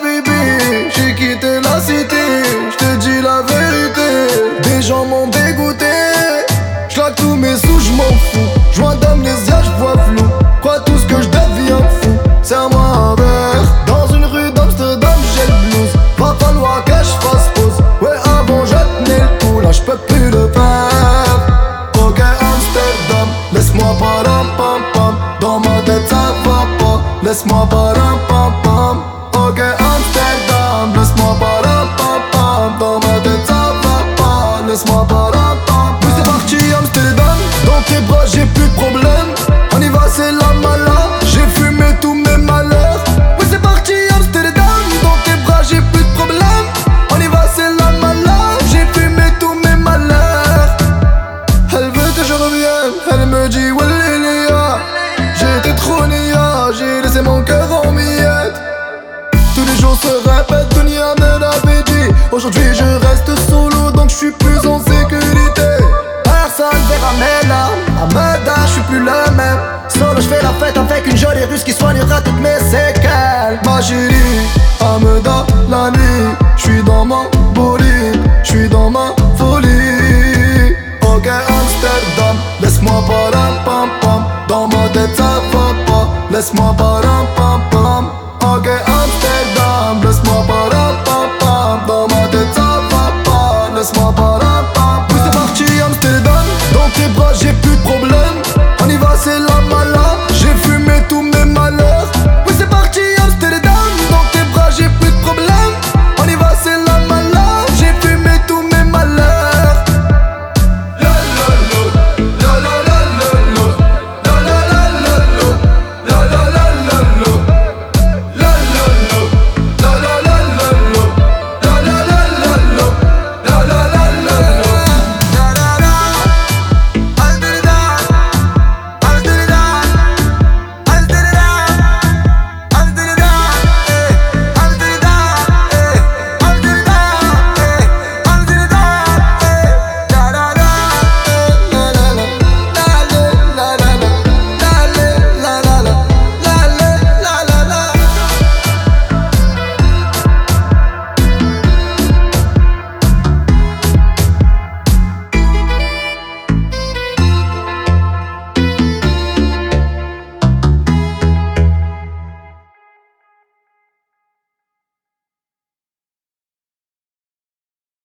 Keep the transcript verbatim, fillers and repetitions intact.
Caribie, j'ai quitté la cité, j'te dis la vérité. Des gens m'ont dégoûté, j'claque tous mes sous, j'm'en fous. J'vois d'amnésia, j'vois flou, crois tout ce que j'deviens fou. C'est à moi un verre, dans une rue d'Amsterdam, j'ai le blues. Va falloir que j'fasse pause, ouais avant je tenais le coup, là j'peux plus le faire. Ok Amsterdam, laisse-moi param pam pam, dans ma tête ça va pas, laisse-moi param pam pam. Ok Amsterdam, laisse-moi param pam pam, dans ma tête ça va pas, laisse-moi param pam pam. Oui c'est parti Amsterdam, dans tes bras j'ai plus de problème. On y va c'est la mala, j'ai fumé tous mes malheurs. Oui c'est parti Amsterdam, dans tes bras j'ai plus de problème. On y va c'est la mala, j'ai fumé tous mes malheurs. Elle veut que je revienne, elle me dit Wallilia. J'étais trop nia, j'ai laissé mon cœur en miettes. Tous les jours se répètent, Dunia me l'avait dit. Aujourd'hui je reste solo donc je suis plus en sécurité. Personne verra mes larmes, à Meda je suis plus le même. Solo je fais la fête avec une jolie russe qui soignera toutes mes séquelles. Ma chérie, à Meda la nuit, je suis dans mon bolide, je suis dans ma folie. Ok Amsterdam, laisse-moi param pam pam, dans ma tête ça va pas, laisse-moi param pam.